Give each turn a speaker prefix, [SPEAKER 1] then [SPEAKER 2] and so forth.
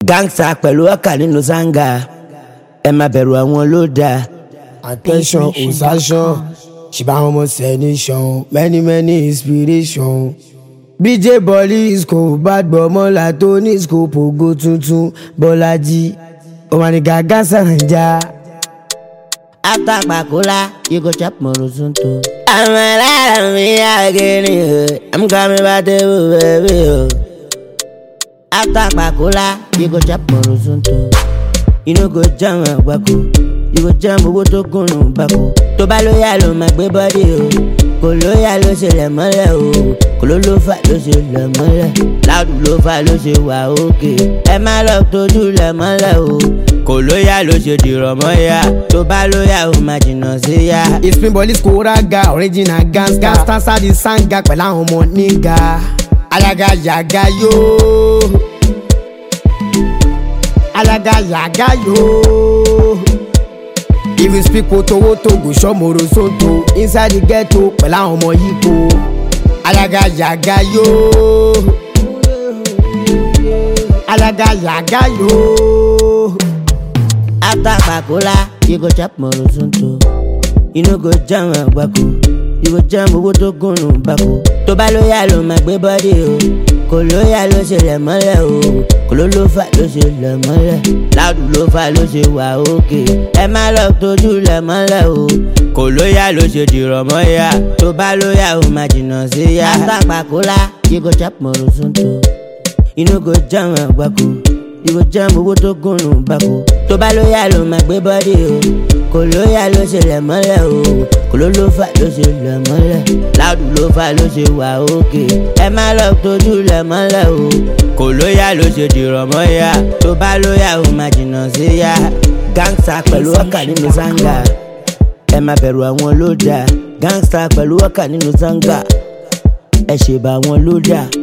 [SPEAKER 1] Gangsta pẹ̀lú ọkà nínú zanga. Ẹ má bẹ̀rù àwọn ló dáa.
[SPEAKER 2] Attention, osation. Shiba homo nation. Many inspiration. BJ Bolisco, bad boy mola Tony Scope, go tuntun Bolaji. Omani gaga sanja.
[SPEAKER 1] After Bakula, you go chop Morozunto. I'm alive, me again. I'm coming back to you, baby. After Bakula, you go chop Morozunto. You no go jam a wako. You go jam a water gun bako. To baloya lo magbe body o. Koloya lo se le mole o. Kolo lo fa lo se le mole. Loud lo fa lo se wa okay. Ẹ má lọ tójú le mole o. Koloya lo se dìrọ̀ mọ́ ya. To baloya o má jìnnà sí ya.
[SPEAKER 2] Spin Bolisco raga, original gangsta. Stanza di sanga pẹ̀lú àwọn ọmọ níga. Alaga yaga yo. Alaga yaga yo. If you speak woto go show Morozunto. Inside the ghetto pẹ̀lú àwọn ọmọ yípo. Alaga yaga yo. Alaga yaga yo.
[SPEAKER 1] After Bakula, you go chop Morozunto. You no go jam a wako. You go jam owó tó gùn bako. To baloya lo magbe body o. Koloya lo se le mole o. Kolo lo fa lo se le mole. Loud lo fa lo se wa okay. Ẹ má lọ tójú le mole o. Koloya lo se dìrọ̀ mọ́ ya. To baloya o má jìnnà sí ya. After Bakula, you go chop Morozunto. You no go jam a wako. You go jam owó tó gùn bako. To baloya lo magbe body o. Koloya lo se le mole o. Kolo lo fa lo se le mole. Loud lo fa lo se wa okay. Ẹ má lọ tójú le mole o. Koloya lo se dìrọ̀ mọ́ ya. To baloya o má jìnnà sí ya. Gangsta pẹ̀lú ọkà nínú zanga. Ẹ má bẹ̀rù àwọn ló dáa. Gangsta pẹ̀lú ọkà nínú zanga. Ẹ ṣe bá wọn ló dáa.